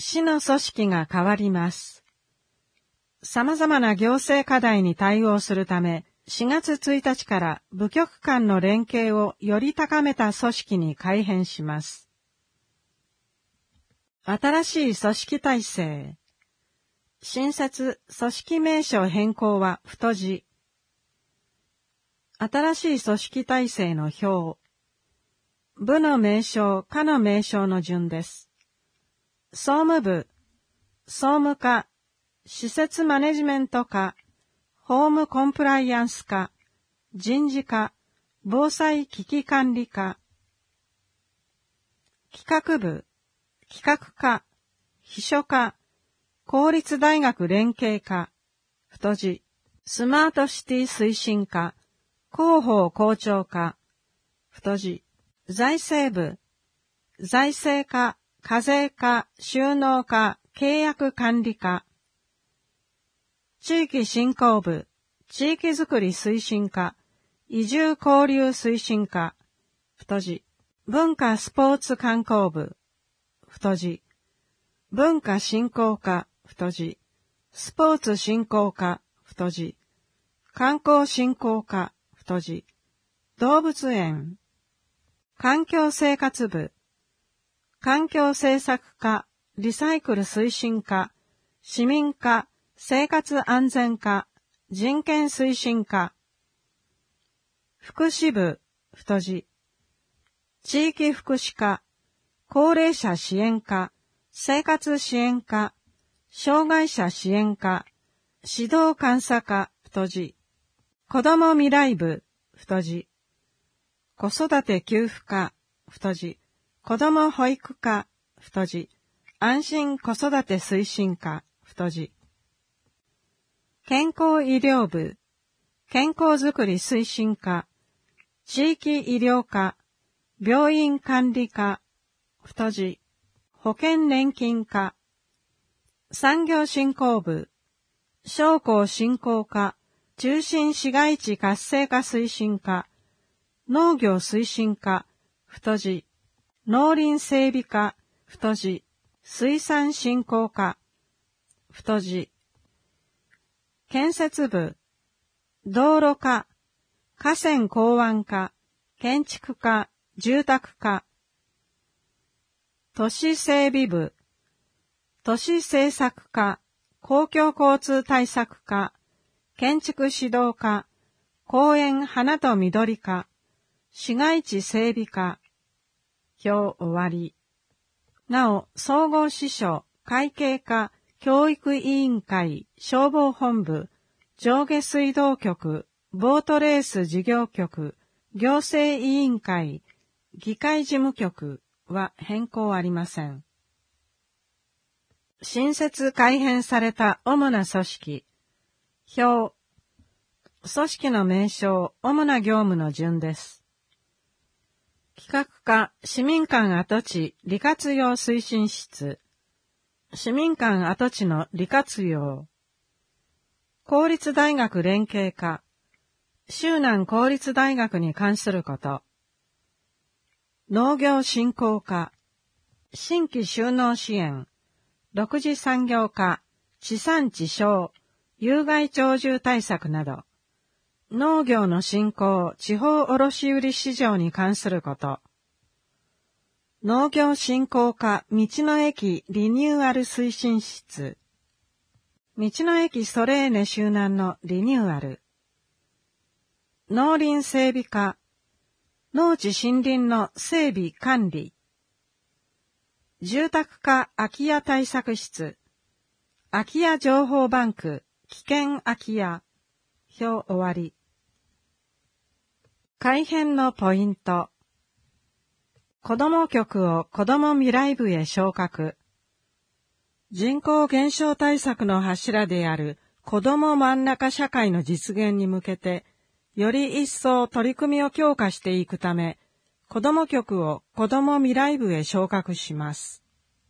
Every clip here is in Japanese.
市の組織が変わります。様々な行政課題に対応するため、4月1日から部局間の連携をより高めた組織に改編します。新しい組織体制。新設組織名称変更は太字。新しい組織体制の表。部の名称、課の名称の順です。総務部、総務課、施設マネジメント課、ホームコンプライアンス課、人事課、防災危機管理課。企画部、企画課、秘書課、公立大学連携課、太字、スマートシティ推進課、広報校長課、太字、財政部、財政課、課税課、収納課、契約管理課、地域振興部、地域づくり推進課、移住交流推進課、太字、文化スポーツ観光部、太字、文化振興課、太字、スポーツ振興課、太字、観光振興課、太字、動物園、環境生活部、環境政策課、リサイクル推進課、市民課、生活安全課、人権推進課、福祉部、太字、地域福祉課、高齢者支援課、生活支援課、障害者支援課、指導監査課、太字、子ども未来部、太字、子育て給付課、太字、子ども保育課、太字、安心子育て推進課、太字、健康医療部、健康づくり推進課、地域医療課、病院管理課、太字、保険年金課、産業振興部、商工振興課、中心市街地活性化推進課、農業推進課、太字、農林整備課、太字、水産振興課、太字、建設部、道路課、河川港湾課、建築課、住宅課、都市整備部、都市政策課、公共交通対策課、建築指導課、公園花と緑課、市街地整備課、表終わり。なお、総合支所、会計課、教育委員会、消防本部、上下水道局、ボートレース事業局、行政委員会、議会事務局は変更ありません。新設改編された主な組織。表。組織の名称、主な業務の順です。企画課、市民間跡地利活用推進室。市民間跡地の利活用。公立大学連携課。州南公立大学に関すること。農業振興課。新規就農支援。6次産業課。地産地消。有害鳥獣対策など。農業の振興、地方卸売市場に関すること。農業振興課、道の駅リニューアル推進室。道の駅ソレーネ周南のリニューアル。農林整備課、農地森林の整備管理。住宅課空き家対策室。空き家情報バンク、危険空き家。表終わり。改編のポイント。子ども局を子ども未来部へ昇格。人口減少対策の柱である子ども真ん中社会の実現に向けて、より一層取り組みを強化していくため、子ども局を子ども未来部へ昇格します。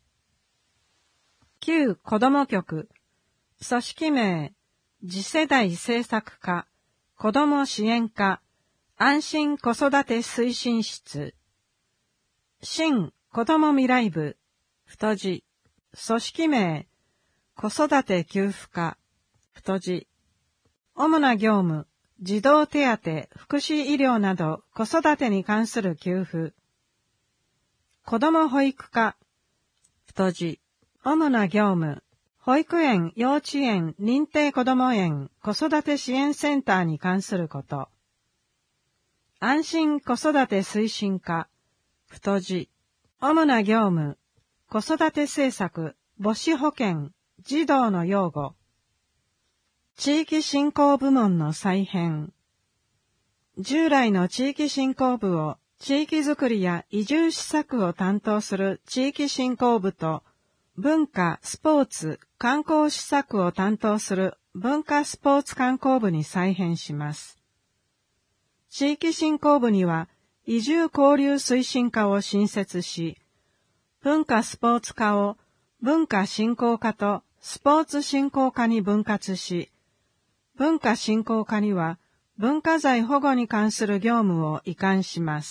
旧子ども局、組織名、次世代政策課、子ども支援課、安心子育て推進室。新子ども未来部、太字。 組織名、子育て給付課、太字。主な業務、児童手当、福祉医療など子育てに関する給付。子ども保育課、太字。主な業務、保育園、幼稚園、認定こども園、子育て支援センターに関すること。安心子育て推進課、太字。主な業務、子育て政策、母子保健、児童の養護。地域振興部門の再編。従来の地域振興部を地域づくりや移住施策を担当する地域振興部と、文化、スポーツ、観光施策を担当する文化スポーツ観光部に再編します。地域振興部には移住交流推進課を新設し、文化スポーツ課を文化振興課とスポーツ振興課に分割し、文化振興課には文化財保護に関する業務を移管します。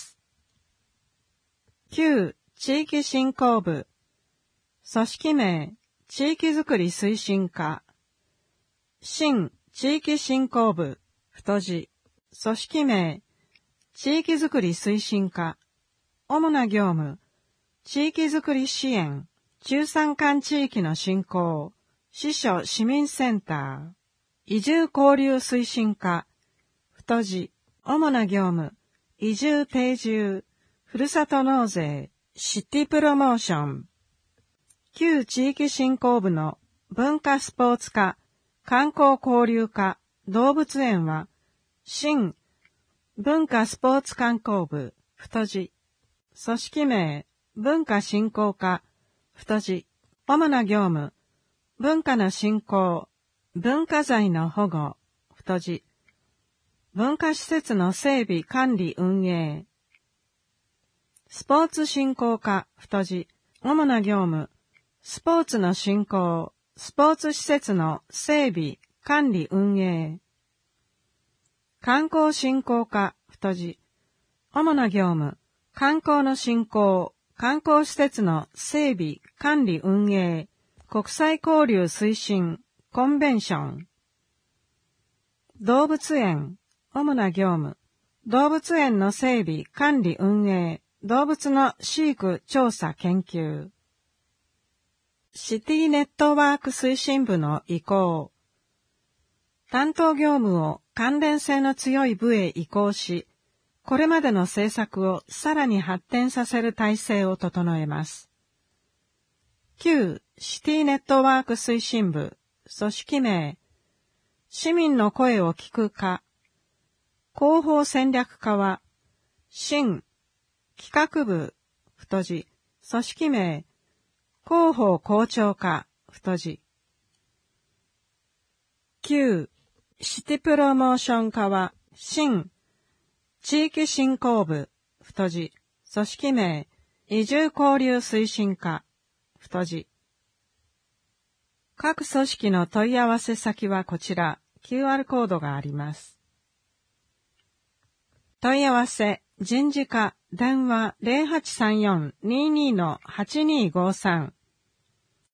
旧地域振興部。組織名、地域づくり推進課。新地域振興部、太字。組織名、地域づくり推進課。主な業務、地域づくり支援、中山間地域の振興、支所市民センター。移住交流推進課。太字。主な業務、移住定住、ふるさと納税、シティプロモーション。旧地域振興部の文化スポーツ課、観光交流課、動物園は、新文化スポーツ観光部、太字。組織名、文化振興課、太字。主な業務、文化の振興、文化財の保護、太字。文化施設の整備管理運営。スポーツ振興課、太字。主な業務、スポーツの振興、スポーツ施設の整備、管理運営。観光振興課、太字。主な業務、観光の振興、観光施設の整備、管理運営、国際交流推進、コンベンション。動物園、主な業務、動物園の整備、管理運営、動物の飼育、調査、研究。シティネットワーク推進部の移行。担当業務を関連性の強い部へ移行し、これまでの政策をさらに発展させる体制を整えます。旧シティネットワーク推進部、組織名、市民の声を聞く課。広報戦略課は、新企画部、太字。組織名、広報校長課、太字。旧シティプロモーション課は、新地域振興部、太字。組織名、移住交流推進課、太字。各組織の問い合わせ先はこちら、QR コードがあります。問い合わせ、人事課、電話 0834-22-8253